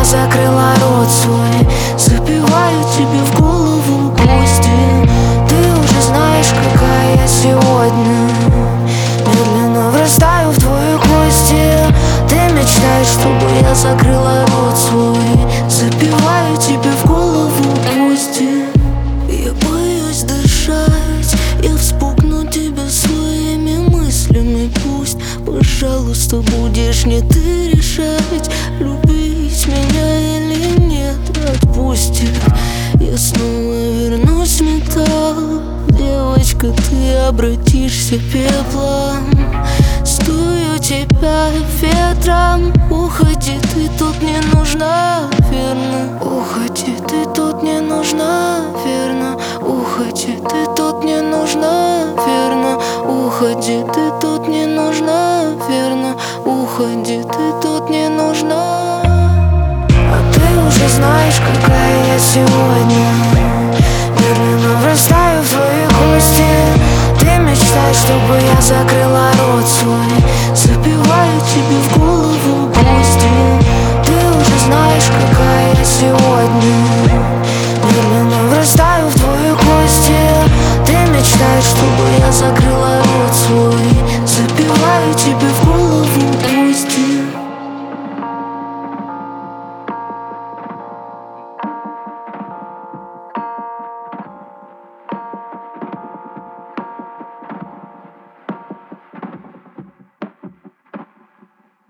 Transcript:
закрыла рот свой. Забиваю тебе в голову гвозди. Ты уже знаешь, какая я сегодня. Медленно врастаю в твои кости. Ты мечтаешь, чтобы я закрыла рот свой. Забиваю тебе в голову гвозди. Я боюсь дышать, я вспугну тебя своими мыслями. Пусть, пожалуйста, будешь не ты решать, любить меня или нет. Отпусти, я снова вернусь в металл. Девочка, ты обратишься пеплом. Стою тебя ветром. Уходи, ты тут не нужна, верно. Уходи, ты тут не нужна, верно. Уходи, ты тут не нужна, верно. Уходи, ты тут не нужна, верно. Уходи, ты тут не нужна. А ты уже знаешь, какая я сегодня. Медленно врастаю в твои кости. Ты мечтаешь, чтобы я закрыла рот свой. Забиваю тебе в голову гвозди. Ты уже знаешь, какая я сегодня. Медленно врастаю в твои кости. Ты мечтаешь, чтобы я закрыла рот свой. Забиваю тебе в голову.